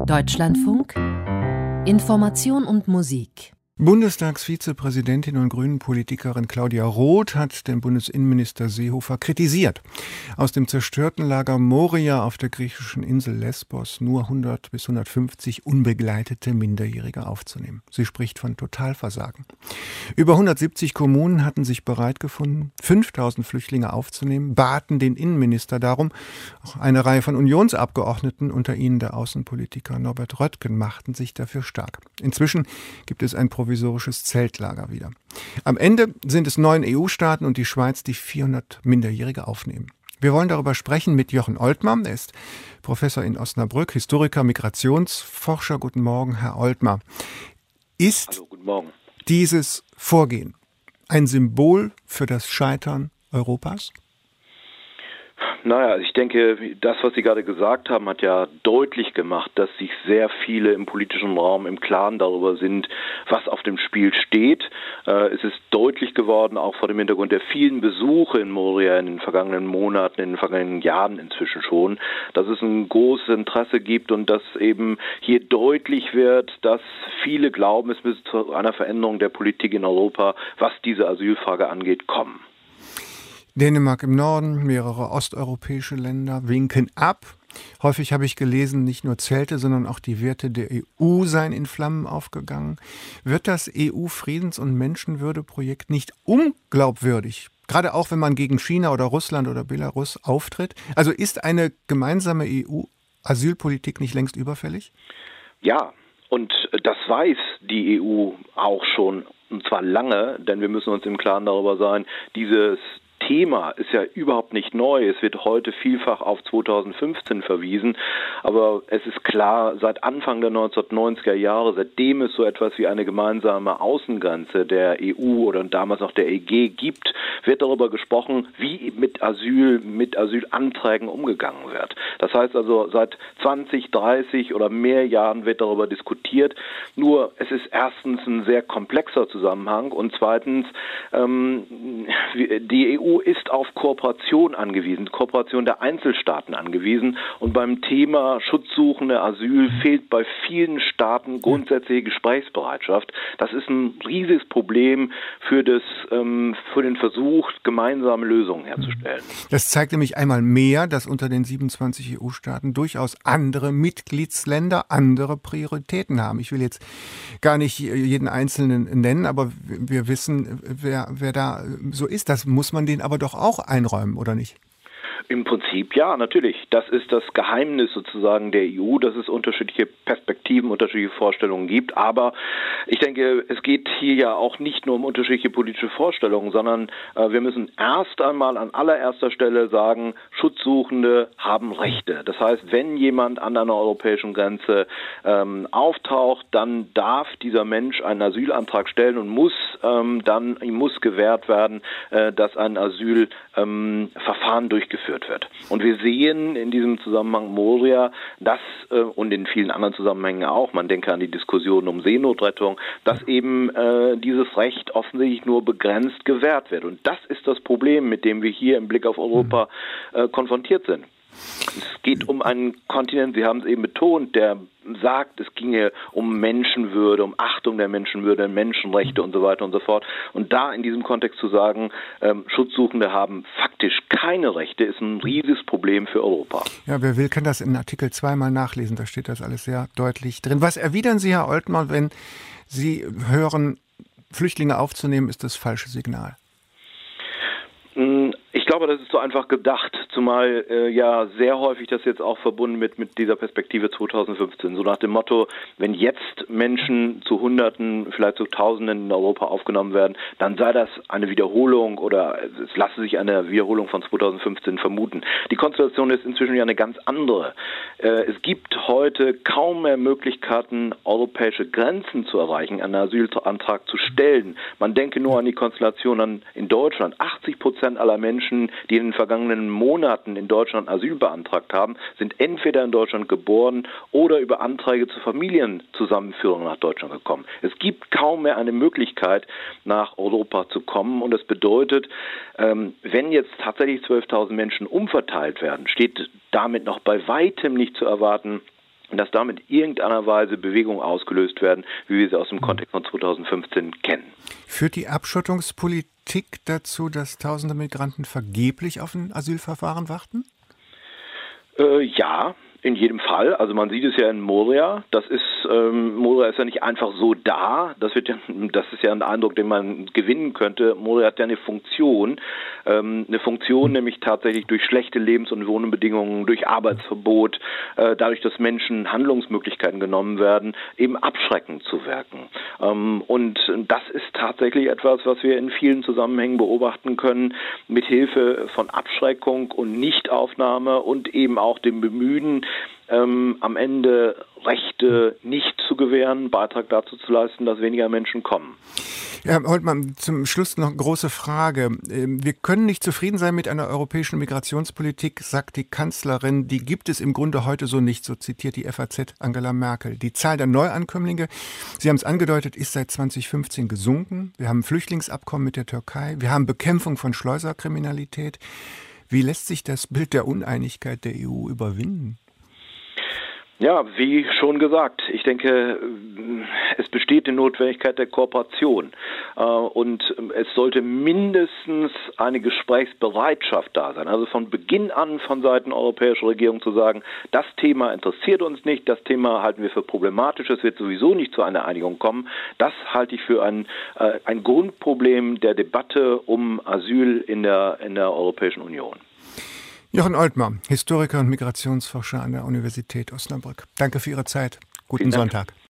Deutschlandfunk Information und Musik. Bundestagsvizepräsidentin und Grünen-Politikerin Claudia Roth hat den Bundesinnenminister Seehofer kritisiert, aus dem zerstörten Lager Moria auf der griechischen Insel Lesbos nur 100 bis 150 unbegleitete Minderjährige aufzunehmen. Sie spricht von Totalversagen. Über 170 Kommunen hatten sich bereit gefunden, 5000 Flüchtlinge aufzunehmen, baten den Innenminister darum. Auch eine Reihe von Unionsabgeordneten, unter ihnen der Außenpolitiker Norbert Röttgen, machten sich dafür stark. Inzwischen gibt es ein provisorisches Zeltlager wieder. Am Ende sind es 9 EU-Staaten und die Schweiz, die 400 Minderjährige aufnehmen. Wir wollen darüber sprechen mit Jochen Oltmar. Er ist Professor in Osnabrück, Historiker, Migrationsforscher. Guten Morgen, Herr Oltmar. Ist Guten Morgen. Dieses Vorgehen ein Symbol für das Scheitern Europas? Naja, ich denke, das, was Sie gerade gesagt haben, hat ja deutlich gemacht, dass sich sehr viele im politischen Raum im Klaren darüber sind, was auf dem Spiel steht. Es ist deutlich geworden, auch vor dem Hintergrund der vielen Besuche in Moria in den vergangenen Monaten, in den vergangenen Jahren inzwischen schon, dass es ein großes Interesse gibt und dass eben hier deutlich wird, dass viele glauben, es müsse zu einer Veränderung der Politik in Europa, was diese Asylfrage angeht, kommen. Dänemark im Norden, mehrere osteuropäische Länder winken ab. Häufig habe ich gelesen, nicht nur Zelte, sondern auch die Werte der EU seien in Flammen aufgegangen. Wird das EU-Friedens- und Menschenwürdeprojekt nicht unglaubwürdig? Gerade auch, wenn man gegen China oder Russland oder Belarus auftritt. Also ist eine gemeinsame EU-Asylpolitik nicht längst überfällig? Ja, und das weiß die EU auch schon, und zwar lange, denn wir müssen uns im Klaren darüber sein, dieses Thema ist ja überhaupt nicht neu. Es wird heute vielfach auf 2015 verwiesen, aber es ist klar, seit Anfang der 1990er Jahre, seitdem es so etwas wie eine gemeinsame Außengrenze der EU oder damals noch der EG gibt, wird darüber gesprochen, wie mit Asylanträgen umgegangen wird. Das heißt also, seit 20, 30 oder mehr Jahren wird darüber diskutiert. Nur es ist erstens ein sehr komplexer Zusammenhang und zweitens, die EU ist auf Kooperation angewiesen, Kooperation der Einzelstaaten angewiesen. Und beim Thema Schutzsuchende, Asyl fehlt bei vielen Staaten grundsätzliche Gesprächsbereitschaft. Das ist ein riesiges Problem für den Versuch, gemeinsame Lösungen herzustellen. Das zeigt nämlich einmal mehr, dass unter den 27 EU-Staaten durchaus andere Mitgliedsländer andere Prioritäten haben. Ich will jetzt gar nicht jeden Einzelnen nennen, aber wir wissen, wer da so ist. Das muss man den aber doch auch einräumen, oder nicht? Im Prinzip ja, natürlich. Das ist das Geheimnis sozusagen der EU, dass es unterschiedliche Perspektiven, unterschiedliche Vorstellungen gibt. Aber ich denke, es geht hier ja auch nicht nur um unterschiedliche politische Vorstellungen, sondern wir müssen erst einmal an allererster Stelle sagen, Schutzsuchende haben Rechte. Das heißt, wenn jemand an einer europäischen Grenze auftaucht, dann darf dieser Mensch einen Asylantrag stellen und ihm muss gewährt werden, dass ein Asylverfahren durchgeführt wird. Und wir sehen in diesem Zusammenhang Moria, dass und in vielen anderen Zusammenhängen auch, man denke an die Diskussion um Seenotrettung, dass eben dieses Recht offensichtlich nur begrenzt gewährt wird. Und das ist das Problem, mit dem wir hier im Blick auf Europa konfrontiert sind. Es geht um einen Kontinent, Sie haben es eben betont, der sagt, es ginge um Menschenwürde, um Achtung der Menschenwürde, Menschenrechte und so weiter und so fort. Und da in diesem Kontext zu sagen, Schutzsuchende haben faktisch keine Rechte, ist ein riesiges Problem für Europa. Ja, wer will, kann das in Artikel 2 mal nachlesen, da steht das alles sehr deutlich drin. Was erwidern Sie, Herr Oltmar, wenn Sie hören, Flüchtlinge aufzunehmen, ist das falsche Signal? Ich glaube, das ist so einfach gedacht, zumal ja sehr häufig das jetzt auch verbunden mit dieser Perspektive 2015. So nach dem Motto, wenn jetzt Menschen zu Hunderten, vielleicht zu Tausenden in Europa aufgenommen werden, dann sei das eine Wiederholung oder es lasse sich eine Wiederholung von 2015 vermuten. Die Konstellation ist inzwischen ja eine ganz andere. Es gibt heute kaum mehr Möglichkeiten, europäische Grenzen zu erreichen, einen Asylantrag zu stellen. Man denke nur an die Konstellation in Deutschland. 80% aller Menschen, die in den vergangenen Monaten in Deutschland Asyl beantragt haben, sind entweder in Deutschland geboren oder über Anträge zur Familienzusammenführung nach Deutschland gekommen. Es gibt kaum mehr eine Möglichkeit, nach Europa zu kommen. Und das bedeutet, wenn jetzt tatsächlich 12.000 Menschen umverteilt werden, steht damit noch bei weitem nicht zu erwarten, dass damit in irgendeiner Weise Bewegungen ausgelöst werden, wie wir sie aus dem Kontext von 2015 kennen. Führt die Abschottungspolitik dazu, dass tausende Migranten vergeblich auf ein Asylverfahren warten? Ja. In jedem Fall. Also man sieht es ja in Moria. Moria ist ja nicht einfach so da. Das ist ja ein Eindruck, den man gewinnen könnte. Moria hat ja eine Funktion. Nämlich tatsächlich durch schlechte Lebens- und Wohnbedingungen, durch Arbeitsverbot, dadurch, dass Menschen Handlungsmöglichkeiten genommen werden, eben abschreckend zu wirken. Und das ist tatsächlich etwas, was wir in vielen Zusammenhängen beobachten können, mit Hilfe von Abschreckung und Nichtaufnahme und eben auch dem Bemühen, am Ende Rechte nicht zu gewähren, Beitrag dazu zu leisten, dass weniger Menschen kommen. Ja, Herr Holtmann, zum Schluss noch eine große Frage. Wir können nicht zufrieden sein mit einer europäischen Migrationspolitik, sagt die Kanzlerin. Die gibt es im Grunde heute so nicht, so zitiert die FAZ Angela Merkel. Die Zahl der Neuankömmlinge, Sie haben es angedeutet, ist seit 2015 gesunken. Wir haben ein Flüchtlingsabkommen mit der Türkei. Wir haben Bekämpfung von Schleuserkriminalität. Wie lässt sich das Bild der Uneinigkeit der EU überwinden? Ja, wie schon gesagt, ich denke, es besteht die Notwendigkeit der Kooperation und es sollte mindestens eine Gesprächsbereitschaft da sein. Also von Beginn an von Seiten europäischer Regierung zu sagen, das Thema interessiert uns nicht, das Thema halten wir für problematisch, es wird sowieso nicht zu einer Einigung kommen. Das halte ich für ein Grundproblem der Debatte um Asyl in der Europäischen Union. Jochen Oltmer, Historiker und Migrationsforscher an der Universität Osnabrück. Danke für Ihre Zeit. Guten Sonntag.